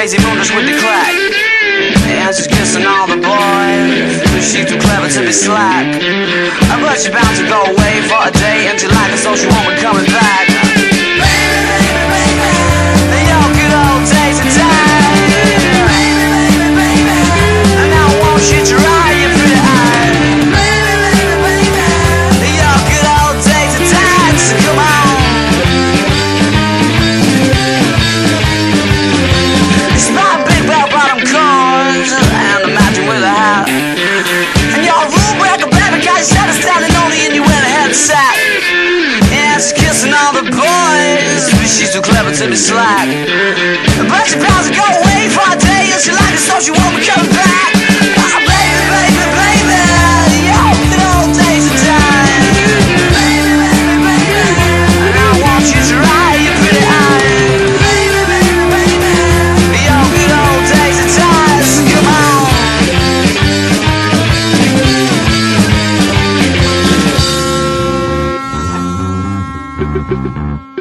Daisy Mooners with the clack. And she's kissing all the boys. She's too clever to be slack. But she's bound to go away for a day, and she like it so she won't be coming back. Yo, good old days and time. And now I want you to ride your pretty eye. Yo, good old days and time. So come on. It's my big bell-bottom cars and the magic with a hat. And you're a rule breaker, baby, cause you said it's standing only and you went ahead and sat. And she's kissing all the boys, but she's too clever to be slack. But she plans to go away for a day, and she likes it so she won't be coming back. Oh, baby, baby, baby, yo, good old days of time. Baby, baby, baby, and I want you to ride your pretty eye. Baby, baby, baby, yo, good old days of time. So come on.